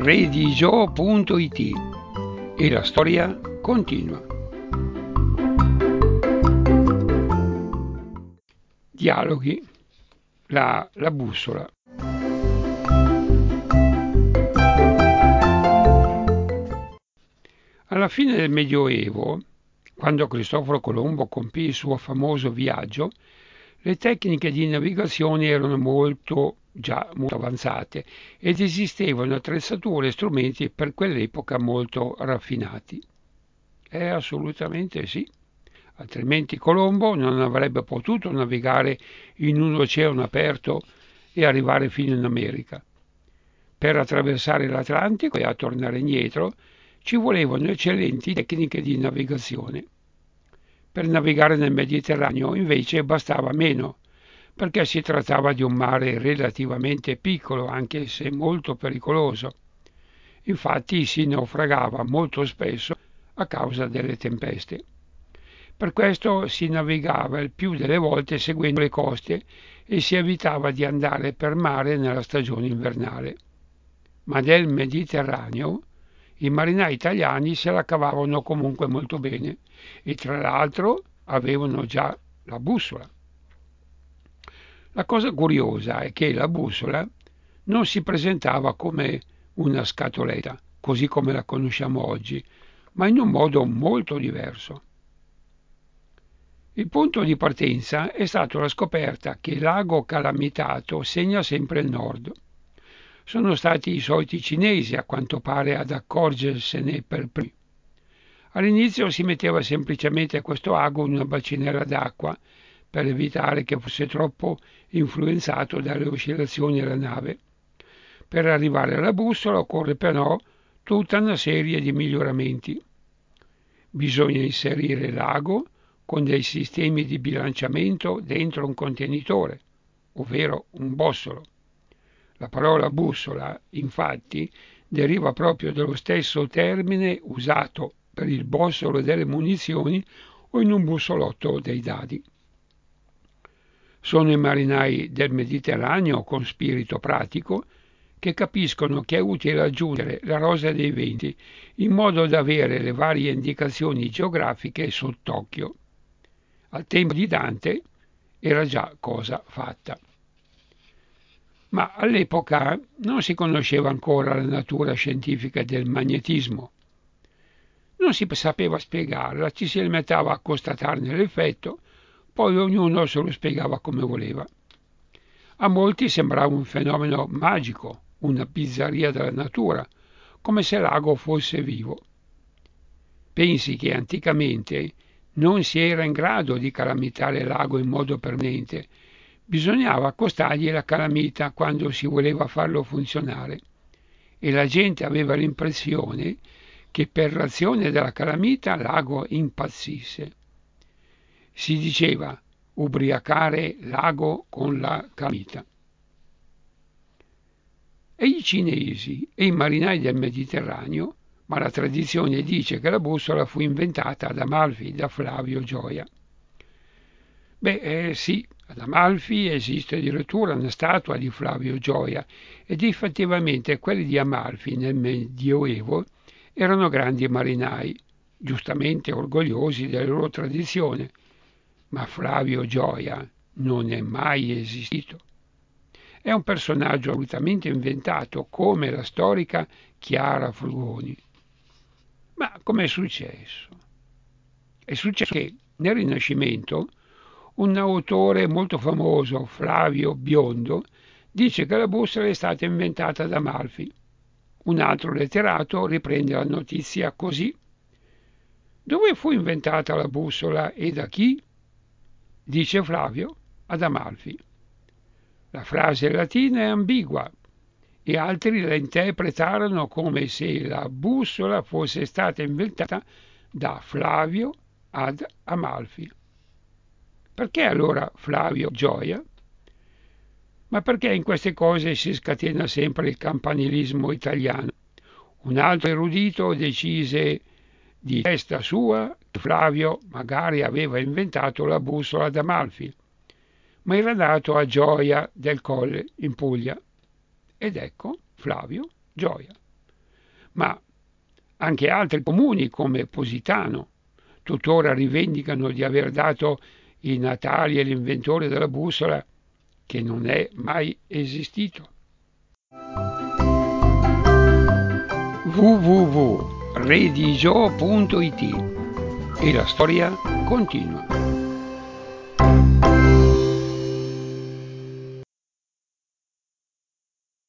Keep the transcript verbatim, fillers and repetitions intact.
redigio punto it e la storia continua. Dialoghi. La, la bussola. Alla fine del Medioevo, quando Cristoforo Colombo compì il suo famoso viaggio, le tecniche di navigazione erano molto, già molto avanzate ed esistevano attrezzature e strumenti per quell'epoca molto raffinati. Eh, assolutamente sì, altrimenti Colombo non avrebbe potuto navigare in un oceano aperto e arrivare fino in America. Per attraversare l'Atlantico e a tornare indietro ci volevano eccellenti tecniche di navigazione. Per navigare nel Mediterraneo invece bastava meno, perché si trattava di un mare relativamente piccolo, anche se molto pericoloso. Infatti si naufragava molto spesso a causa delle tempeste. Per questo si navigava il più delle volte seguendo le coste e si evitava di andare per mare nella stagione invernale. Ma nel Mediterraneo i marinai italiani se la cavavano comunque molto bene e tra l'altro avevano già la bussola. La cosa curiosa è che la bussola non si presentava come una scatoletta, così come la conosciamo oggi, ma in un modo molto diverso. Il punto di partenza è stato la scoperta che il lago calamitato segna sempre il nord. Sono stati i soliti cinesi, a quanto pare, ad accorgersene per primi. All'inizio si metteva semplicemente a questo ago una bacinella d'acqua per evitare che fosse troppo influenzato dalle oscillazioni della nave. Per arrivare alla bussola occorre però tutta una serie di miglioramenti. Bisogna inserire l'ago con dei sistemi di bilanciamento dentro un contenitore, ovvero un bossolo. La parola bussola, infatti, deriva proprio dallo stesso termine usato per il bossolo delle munizioni o in un bussolotto dei dadi. Sono i marinai del Mediterraneo con spirito pratico che capiscono che è utile aggiungere la rosa dei venti in modo da avere le varie indicazioni geografiche sott'occhio. Al tempo di Dante era già cosa fatta. Ma all'epoca non si conosceva ancora la natura scientifica del magnetismo. Non si sapeva spiegarla, ci si limitava a constatarne l'effetto, poi ognuno se lo spiegava come voleva. A molti sembrava un fenomeno magico, una bizzarria della natura, come se l'ago fosse vivo. Pensi che anticamente non si era in grado di calamitare l'ago in modo permanente. Bisognava accostargli la calamita quando si voleva farlo funzionare e la gente aveva l'impressione che per l'azione della calamita l'ago impazzisse. Si diceva ubriacare l'ago con la calamita. E i cinesi e i marinai del Mediterraneo, ma la tradizione dice che la bussola fu inventata ad Amalfi da Flavio Gioia. Beh, eh, sì, ad Amalfi esiste addirittura una statua di Flavio Gioia ed effettivamente quelli di Amalfi nel Medioevo erano grandi marinai, giustamente orgogliosi della loro tradizione, ma Flavio Gioia non è mai esistito. È un personaggio assolutamente inventato come la storica Chiara Frugoni. Ma com'è successo? È successo che nel Rinascimento un autore molto famoso, Flavio Biondo, dice che la bussola è stata inventata da Amalfi. Un altro letterato riprende la notizia così. Dove fu inventata la bussola e da chi? Dice Flavio, ad Amalfi. La frase latina è ambigua e altri la interpretarono come se la bussola fosse stata inventata da Flavio ad Amalfi. Perché allora Flavio Gioia? Ma perché in queste cose si scatena sempre il campanilismo italiano? Un altro erudito decise di testa sua che Flavio magari aveva inventato la bussola ad Amalfi, ma era nato a Gioia del Colle in Puglia. Ed ecco Flavio Gioia. ma anche altri comuni come Positano tuttora rivendicano di aver dato i natali all'inventore della bussola che non è mai esistito. w w w punto redigio punto it e la storia continua.